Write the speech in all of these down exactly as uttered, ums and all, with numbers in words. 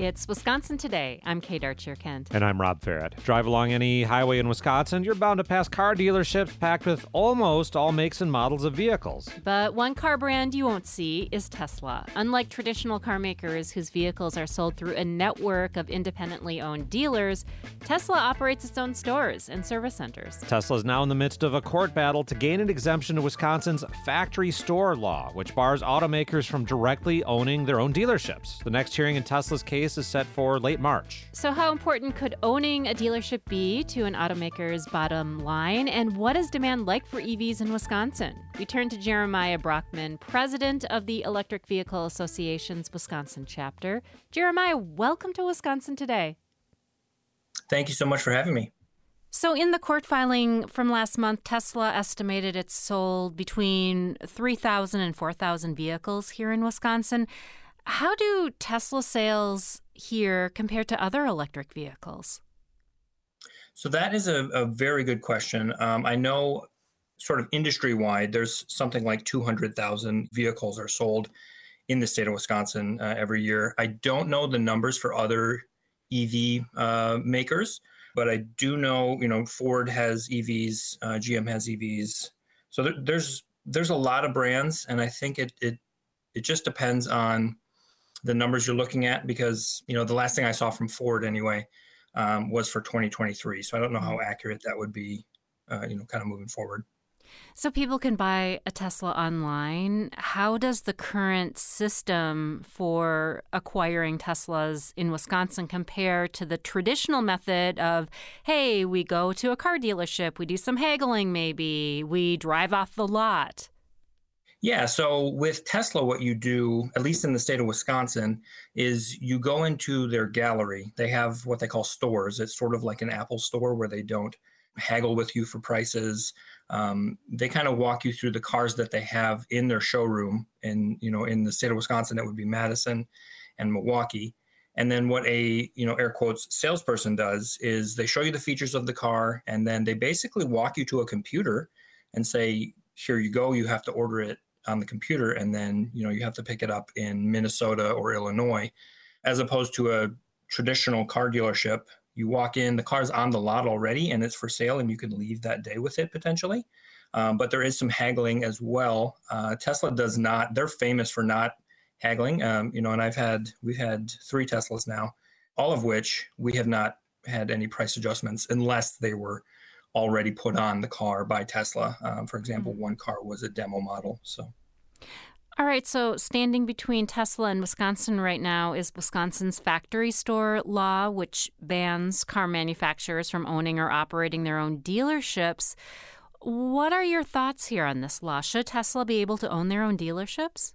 It's Wisconsin Today. I'm Kate Archer-Kent. And I'm Rob Farrett. Drive along any highway in Wisconsin, you're bound to pass car dealerships packed with almost all makes and models of vehicles. But one car brand you won't see is Tesla. Unlike traditional car makers whose vehicles are sold through a network of independently owned dealers, Tesla operates its own stores and service centers. Tesla is now in the midst of a court battle to gain an exemption to Wisconsin's factory store law, which bars automakers from directly owning their own dealerships. The next hearing in Tesla's case is set for late March. So how important could owning a dealership be to an automaker's bottom line? And what is demand like for E Vs in Wisconsin? We turn to Jeremiah Brockman, president of the Electric Vehicle Association's Wisconsin chapter. Jeremiah, welcome to Wisconsin Today. Thank you so much for having me. So in the court filing from last month, Tesla estimated it sold between three thousand and four thousand vehicles here in Wisconsin. How do Tesla sales here compare to other electric vehicles? So that is a, a very good question. Um, I know sort of industry-wide, there's something like two hundred thousand vehicles are sold in the state of Wisconsin uh, every year. I don't know the numbers for other E V uh, makers, but I do know, you know, Ford has E Vs, uh, G M has E Vs. So there, there's there's a lot of brands, and I think it it it just depends on the numbers you're looking at, because, you know, the last thing I saw from Ford anyway um, was for twenty twenty-three. So I don't know how accurate that would be, uh, you know, kind of moving forward. So people can buy a Tesla online. How does the current system for acquiring Teslas in Wisconsin compare to the traditional method of, hey, we go to a car dealership, we do some haggling maybe, we drive off the lot? Yeah, so with Tesla, what you do, at least in the state of Wisconsin, is you go into their gallery. They have what they call stores. It's sort of like an Apple store where they don't haggle with you for prices. Um, they kind of walk you through the cars that they have in their showroom. And, you know, in the state of Wisconsin, it would be Madison and Milwaukee. And then what a, you know, air quotes, salesperson does is they show you the features of the car, and then they basically walk you to a computer and say, here you go, you have to order it on the computer, and then, you know, you have to pick it up in Minnesota or Illinois, as opposed to a traditional car dealership. You walk in, the car's on the lot already, and it's for sale, and you can leave that day with it potentially. Um, but there is some haggling as well. Uh, Tesla does not, they're famous for not haggling. Um, you know, and I've had, we've had three Teslas now, all of which we have not had any price adjustments unless they were already put on the car by Tesla. Um, for example, one car was a demo model. So, all right. So standing between Tesla and Wisconsin right now is Wisconsin's factory store law, which bans car manufacturers from owning or operating their own dealerships. What are your thoughts here on this law? Should Tesla be able to own their own dealerships?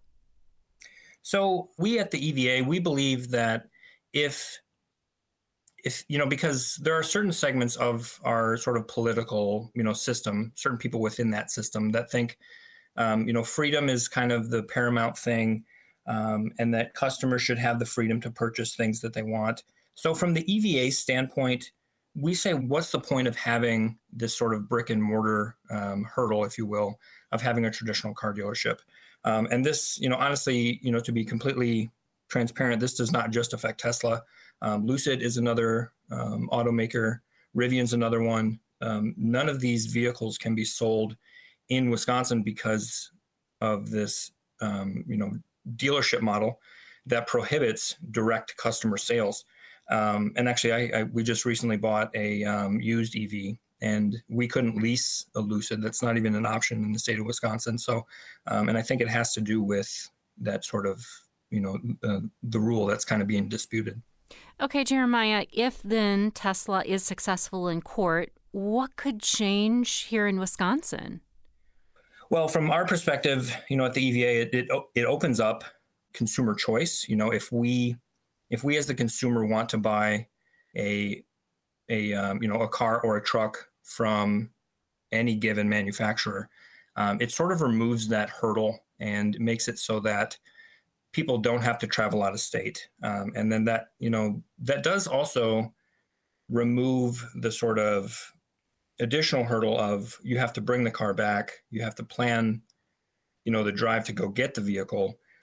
So we at the E V A, we believe that if If, you know, because there are certain segments of our sort of political, you know, system, certain people within that system that think, um, you know, freedom is kind of the paramount thing, um, and that customers should have the freedom to purchase things that they want. So from the E V A standpoint, we say, what's the point of having this sort of brick and mortar um, hurdle, if you will, of having a traditional car dealership? Um, and this, you know, honestly, you know, to be completely transparent, this does not just affect Tesla. Um, Lucid is another um, automaker. Rivian's another one. Um, none of these vehicles can be sold in Wisconsin because of this, um, you know, dealership model that prohibits direct customer sales. Um, and actually, I, I we just recently bought a um, used E V, and we couldn't lease a Lucid. That's not even an option in the state of Wisconsin. So, um, and I think it has to do with that sort of, you know, uh, the rule that's kind of being disputed. Okay, Jeremiah, if then Tesla is successful in court, what could change here in Wisconsin? Well, from our perspective, you know, at the E V A, it, it it opens up consumer choice. You know, if we if we as the consumer want to buy a a um, you know a car or a truck from any given manufacturer, um, it sort of removes that hurdle and makes it so that people don't have to travel out of state. Um, and then that, you know, that does also remove the sort of additional hurdle of you have to bring the car back, you have to plan, you know, the drive to go get the vehicle.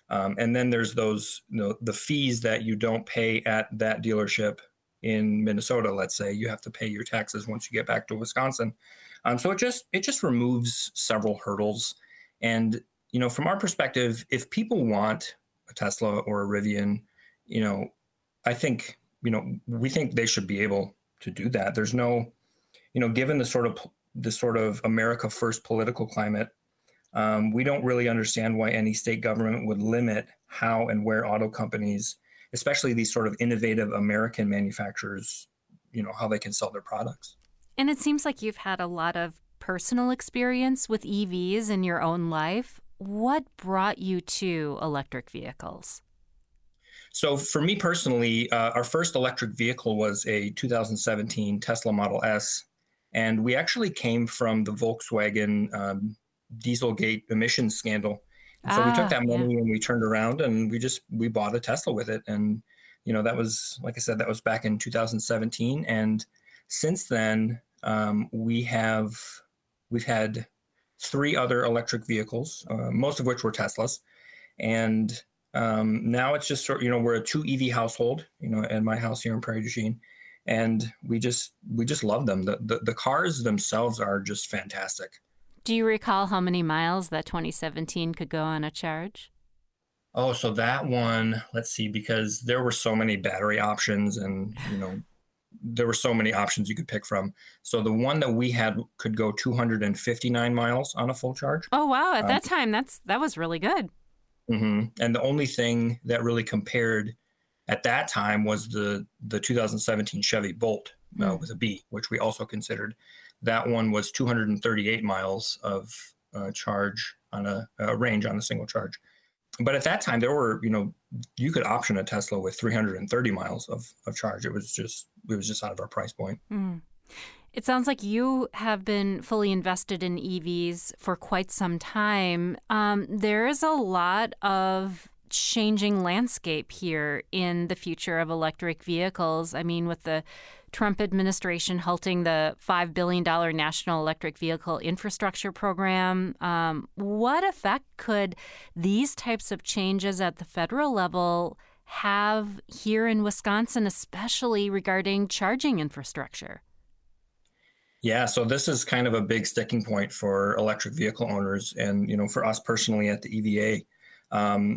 Um, and then there's those, you know, the fees that you don't pay at that dealership in Minnesota. Let's say you have to pay your taxes once you get back to Wisconsin. Um, so it just it just removes several hurdles. And you know, from our perspective, if people want a Tesla or a Rivian, you know, I think you know we think they should be able to do that. There's no, you know, given the sort of the sort of America First political climate. Um, we don't really understand why any state government would limit how and where auto companies, especially these sort of innovative American manufacturers, you know, how they can sell their products. And it seems like you've had a lot of personal experience with E Vs in your own life. What brought you to electric vehicles? So for me personally, uh, our first electric vehicle was a two thousand seventeen Tesla Model S. And we actually came from the Volkswagen um, Dieselgate emissions scandal. And so ah, we took that money yeah. and we turned around and we just, we bought a Tesla with it. And, you know, that was, like I said, that was back in two thousand seventeen. And since then, um, we have, we've had three other electric vehicles, uh, most of which were Teslas. And um, now it's just sort of, you know, we're a two E V household, you know, in my house here in Prairie du Chien. And we just, we just love them. The, the, the cars themselves are just fantastic. Do you recall how many miles that twenty seventeen could go on a charge? Oh, so that one, let's see, because there were so many battery options and, you know, there were so many options you could pick from. So the one that we had could go two hundred fifty-nine miles on a full charge. Oh, wow. At Um, that time, that's that was really good. Mm-hmm. And the only thing that really compared at that time was the, the two thousand seventeen Chevy Bolt uh, Mm. with a B, which we also considered. That one was two hundred thirty-eight miles of uh, charge on a, a range on a single charge. But at that time, there were, you know, you could option a Tesla with three hundred thirty miles of, of charge. It was just, it was just out of our price point. Mm. It sounds like you have been fully invested in E Vs for quite some time. Um, there is a lot of changing landscape here in the future of electric vehicles. I mean, with the Trump administration halting the five billion dollars National Electric Vehicle Infrastructure Program, um, what effect could these types of changes at the federal level have here in Wisconsin, especially regarding charging infrastructure? Yeah, so this is kind of a big sticking point for electric vehicle owners and, you know, for us personally at the E V A. Um,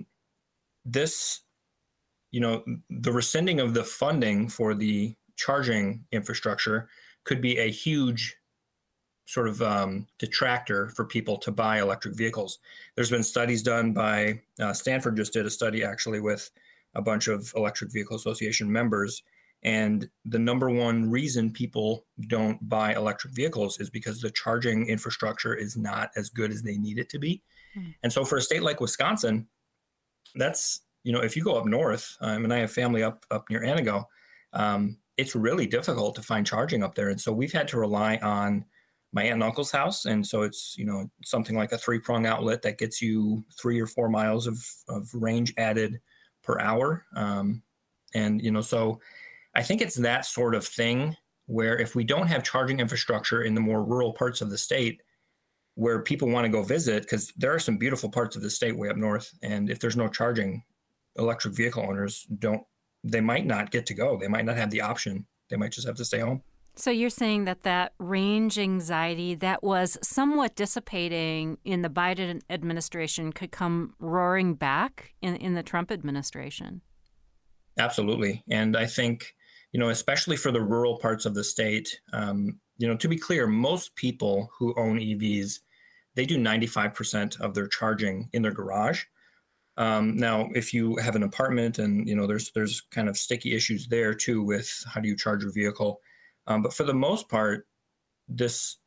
this, you know, the rescinding of the funding for the charging infrastructure could be a huge sort of um, detractor for people to buy electric vehicles. There's been studies done by uh, Stanford just did a study actually with a bunch of Electric Vehicle Association members. And the number one reason people don't buy electric vehicles is because the charging infrastructure is not as good as they need it to be. Mm. And so for a state like Wisconsin, that's, you know, if you go up north, um, and I have family up, up near Antigo, um, it's really difficult to find charging up there. And so we've had to rely on my aunt and uncle's house. And so it's, you know, something like a three prong outlet that gets you three or four miles of, of range added per hour. Um, and, you know, so I think it's that sort of thing where if we don't have charging infrastructure in the more rural parts of the state where people want to go visit, because there are some beautiful parts of the state way up north. And if there's no charging, electric vehicle owners don't, they might not get to go. They might not have the option. They might just have to stay home. So you're saying that that range anxiety that was somewhat dissipating in the Biden administration could come roaring back in, in the Trump administration? Absolutely. And I think, you know, especially for the rural parts of the state, um, you know, to be clear, most people who own E Vs, they do ninety-five percent of their charging in their garage. Um, now, if you have an apartment and, you know, there's there's kind of sticky issues there, too, with how do you charge your vehicle. Um, but for the most part, this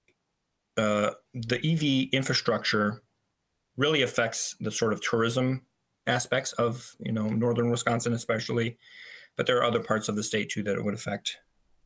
uh, the E V infrastructure really affects the sort of tourism aspects of, you know, northern Wisconsin especially. But there are other parts of the state, too, that it would affect.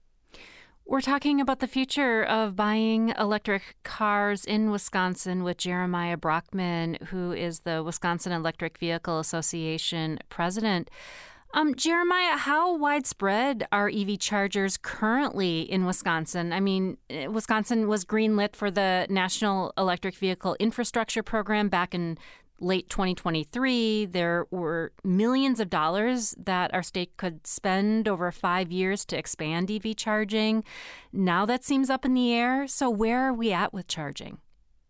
We're talking about the future of buying electric cars in Wisconsin with Jeremiah Brockman, who is the Wisconsin Electric Vehicle Association president. Um, Jeremiah, how widespread are E V chargers currently in Wisconsin? I mean, Wisconsin was greenlit for the National Electric Vehicle Infrastructure Program back in late twenty twenty-three, there were millions of dollars that our state could spend over five years to expand E V charging. Now that seems up in the air. So where are we at with charging?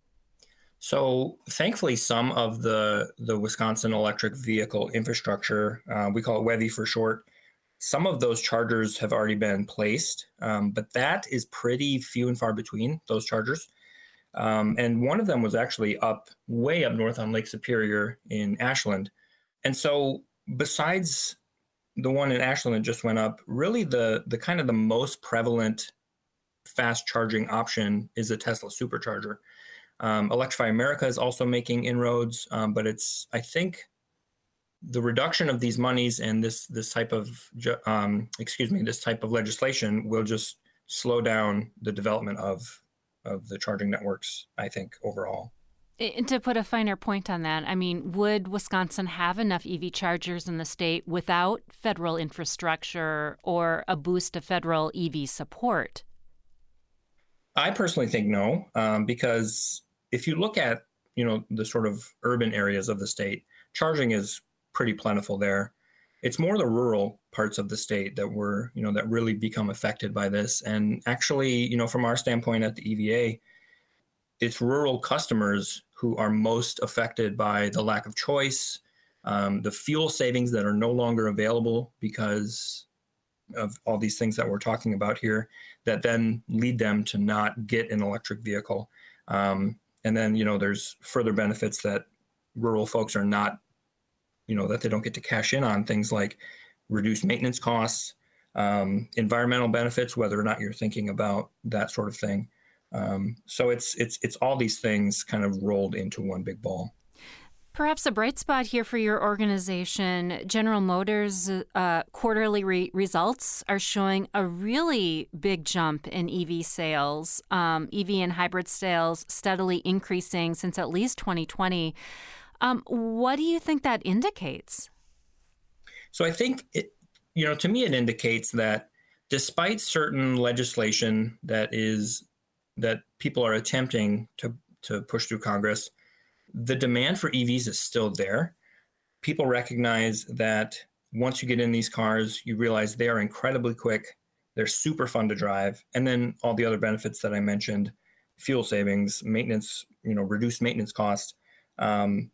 So thankfully, some of the, the Wisconsin electric vehicle infrastructure, uh, we call it WEVI for short, some of those chargers have already been placed, um, but that is pretty few and far between, those chargers. Um, and one of them was actually up way up north on Lake Superior in Ashland. And so besides the one in Ashland that just went up, really the the kind of the most prevalent fast charging option is a Tesla supercharger. Um, Electrify America is also making inroads, um, but it's, I think, the reduction of these monies and this this type of, um, excuse me, this type of legislation will just slow down the development of of the charging networks, I think, overall. And to put a finer point on that, I mean, would Wisconsin have enough E V chargers in the state without federal infrastructure or a boost of federal E V support? I personally think no, um, because if you look at, you know, the sort of urban areas of the state, charging is pretty plentiful there. It's more the rural parts of the state that were, you know, that really become affected by this. And actually, you know, from our standpoint at the E V A, it's rural customers who are most affected by the lack of choice, um, the fuel savings that are no longer available because of all these things that we're talking about here, that then lead them to not get an electric vehicle. Um, and then, you know, there's further benefits that rural folks are not, you know, that they don't get to cash in on, things like reduced maintenance costs, um, environmental benefits, whether or not you're thinking about that sort of thing. Um, so it's it's it's all these things kind of rolled into one big ball. Perhaps a bright spot here for your organization, General Motors' uh, quarterly re- results are showing a really big jump in E V sales, um, E V and hybrid sales steadily increasing since at least twenty twenty. Um, what do you think that indicates? So I think, it, you know, to me, it indicates that despite certain legislation that is that people are attempting to, to push through Congress, the demand for E Vs is still there. People recognize that once you get in these cars, you realize they are incredibly quick. They're super fun to drive. And then all the other benefits that I mentioned, fuel savings, maintenance, you know, reduced maintenance costs. Um,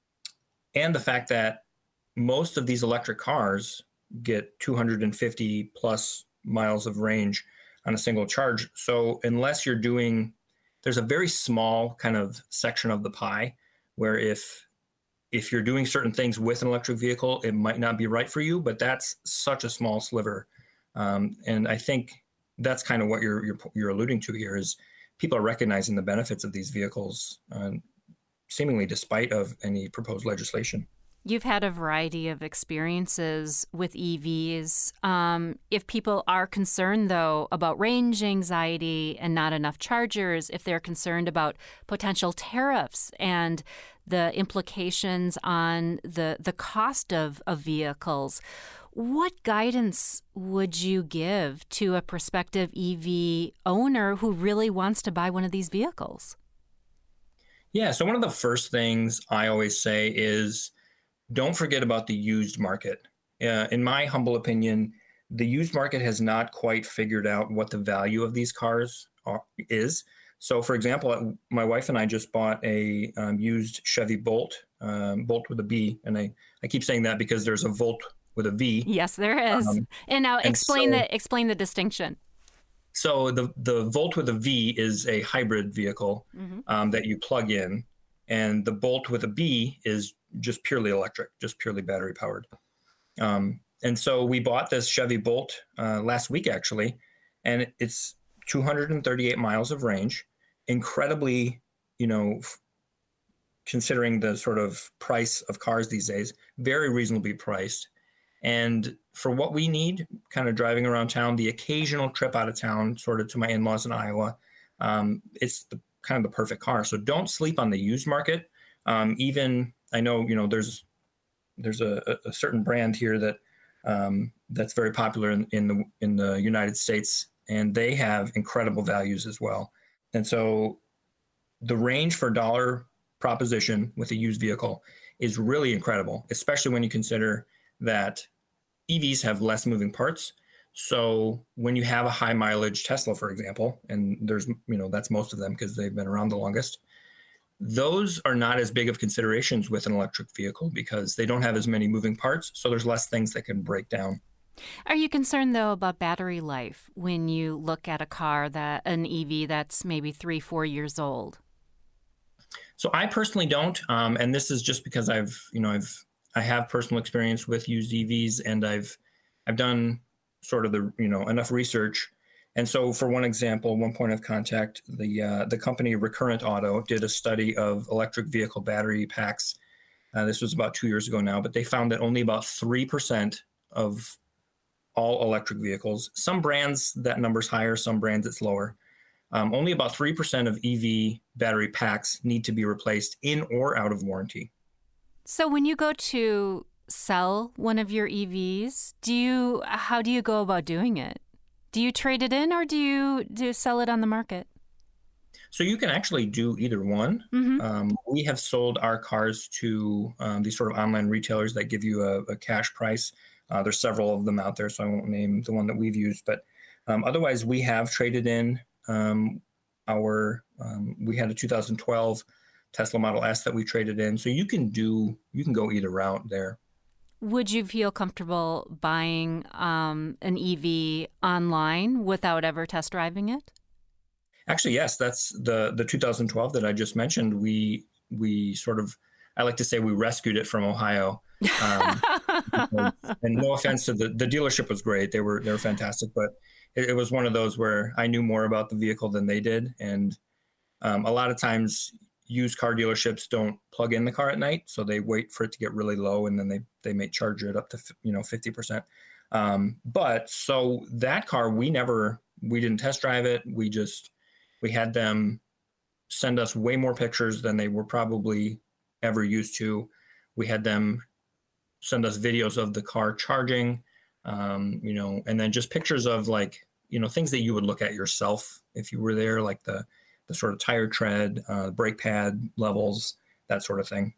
and the fact that most of these electric cars get two hundred fifty plus miles of range on a single charge. So unless you're doing, there's a very small kind of section of the pie where if if you're doing certain things with an electric vehicle, it might not be right for you, but that's such a small sliver. Um, and I think that's kind of what you're, you're you're alluding to here is people are recognizing the benefits of these vehicles, uh, seemingly despite of any proposed legislation. You've had a variety of experiences with E Vs. Um, if people are concerned, though, about range anxiety and not enough chargers, if they're concerned about potential tariffs and the implications on the, the cost of, of vehicles, what guidance would you give to a prospective E V owner who really wants to buy one of these vehicles? Yeah, so one of the first things I always say is, don't forget about the used market. Uh, in my humble opinion, the used market has not quite figured out what the value of these cars are, is. So, for example, my wife and I just bought a um, used Chevy Bolt, um, Bolt with a B, and I, I keep saying that because there's a Volt with a V. Yes, there is. Um, and now and explain so, the explain the distinction. So the the Volt with a V is a hybrid vehicle mm-hmm. um, that you plug in, and the Bolt with a B is just purely electric, just purely battery powered. Um, and so we bought this Chevy Bolt uh, last week, actually, and it's two hundred thirty-eight miles of range, incredibly, you know, f- considering the sort of price of cars these days, very reasonably priced. And for what we need, kind of driving around town, the occasional trip out of town, sort of to my in-laws in Iowa, um, it's the kind of the perfect car. So don't sleep on the used market. Um, even I know, you know, there's there's a, a certain brand here that um, that's very popular in, in the in the United States, and they have incredible values as well. And so the range for dollar proposition with a used vehicle is really incredible, especially when you consider that E Vs have less moving parts. So when you have a high mileage Tesla, for example, and there's, you know, that's most of them because they've been around the longest, those are not as big of considerations with an electric vehicle because they don't have as many moving parts. So there's less things that can break down. Are you concerned, though, about battery life when you look at a car, that an E V that's maybe three, four years old? So I personally don't. Um, and this is just because I've, you know, I've, I have personal experience with used E Vs, and I've, I've done sort of the, you know, enough research. And so for one example, one point of contact, the uh, the company Recurrent Auto did a study of electric vehicle battery packs. Uh, this was about two years ago now, but they found that only about three percent of all electric vehicles, some brands that number's higher, some brands it's lower. Um, only about three percent of E V battery packs need to be replaced in or out of warranty. So when you go to sell one of your E Vs, do you, how do you go about doing it? Do you trade it in or do you do you sell it on the market? So you can actually do either one. Mm-hmm. Um, we have sold our cars to um, these sort of online retailers that give you a, a cash price. Uh, there's several of them out there, so I won't name the one that we've used. But um, otherwise, we have traded in um, our, um, we had a two thousand twelve Tesla Model S that we traded in. So you can do, you can go either route there. Would you feel comfortable buying um, an E V online without ever test driving it? Actually, yes. That's the the two thousand twelve that I just mentioned. We we sort of, I like to say we rescued it from Ohio. Um, and no offense to the the dealership was great. They were they were fantastic, but it, it was one of those where I knew more about the vehicle than they did, and um, a lot of times used car dealerships don't plug in the car at night, so they wait for it to get really low, and then they they may charge it up to you know fifty percent. Um, but so that car, we never we didn't test drive it. We just we had them send us way more pictures than they were probably ever used to. We had them send us videos of the car charging, um, you know, and then just pictures of like you know things that you would look at yourself if you were there, like the the sort of tire tread, uh, brake pad levels, that sort of thing.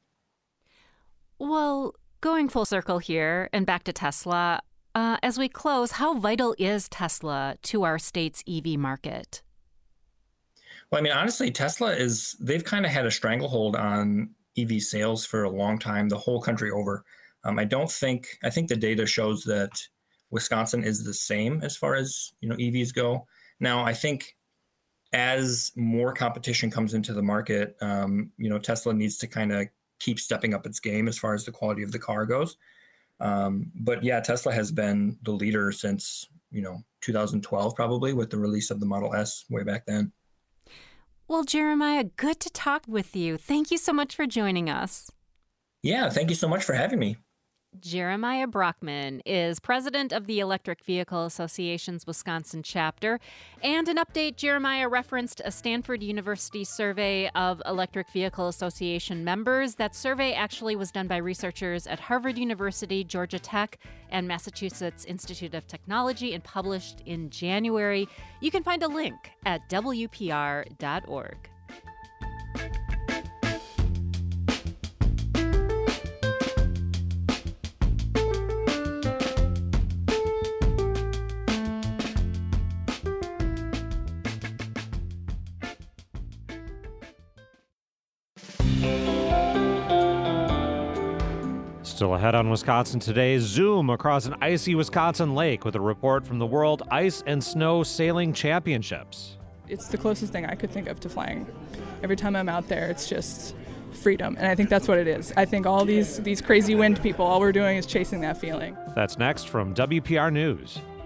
Well, going full circle here and back to Tesla, uh, as we close, how vital is Tesla to our state's E V market? Well, I mean, honestly, Tesla is, they've kind of had a stranglehold on E V sales for a long time, the whole country over. Um, I don't think, I think the data shows that Wisconsin is the same as far as, you know, E Vs go. Now, I think as more competition comes into the market, um, you know, Tesla needs to kind of keep stepping up its game as far as the quality of the car goes. Um, but yeah, Tesla has been the leader since, you know, two thousand twelve, probably, with the release of the Model S way back then. Well, Jeremiah, good to talk with you. Thank you so much for joining us. Yeah, thank you so much for having me. Jeremiah Brockman is president of the Electric Vehicle Association's Wisconsin chapter. And an update, Jeremiah referenced a Stanford University survey of Electric Vehicle Association members. That survey actually was done by researchers at Harvard University, Georgia Tech, and Massachusetts Institute of Technology, and published in January. You can find a link at W P R dot org. Still ahead on Wisconsin Today, zoom across an icy Wisconsin lake with a report from the World Ice and Snow Sailing Championships. It's the closest thing I could think of to flying. Every time I'm out there, it's just freedom, and I think that's what it is. I think all these, these crazy wind people, all we're doing is chasing that feeling. That's next from W P R News.